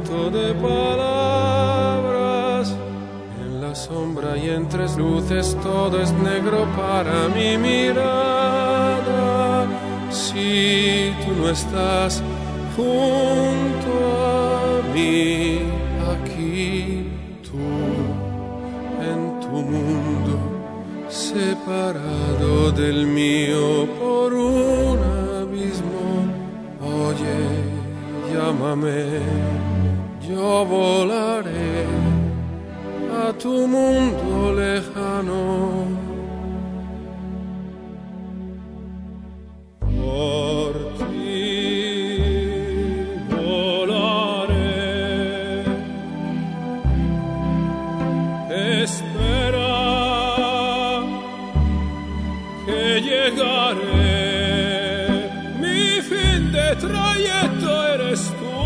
falto de palabras. En la sombra y en tres luces todo es negro para mi mirada. Si tú no estás junto a mí, aquí tú, en tu mundo, separado del mío por un abismo. Oye, llámame, yo volaré a tu mundo lejano. Por ti volaré, espera que llegaré. Mi fin de trayecto eres tú,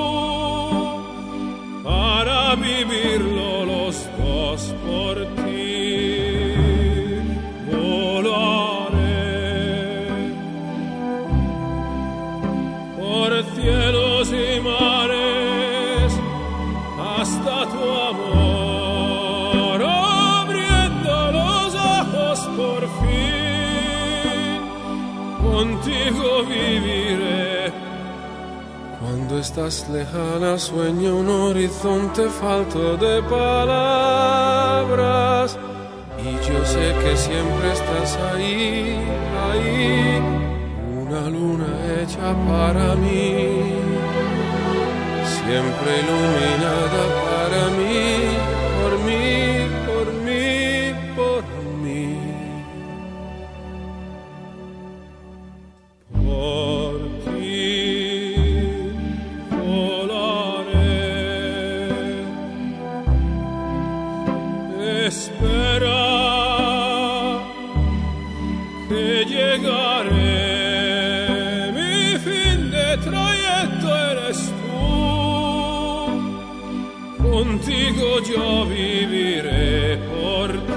para vivirlo los dos por ti. Volaré por cielos y mares hasta tu amor, abriendo los ojos por fin. Contigo viviré. Cuando estás lejana sueño un horizonte falto de palabras, y yo sé que siempre estás ahí, ahí, una luna hecha para mí, siempre iluminada para mí, por mí, por mí, por mí. Por ti espera que llegaré. Mi fin de trayecto eres tú, contigo yo viviré por ti.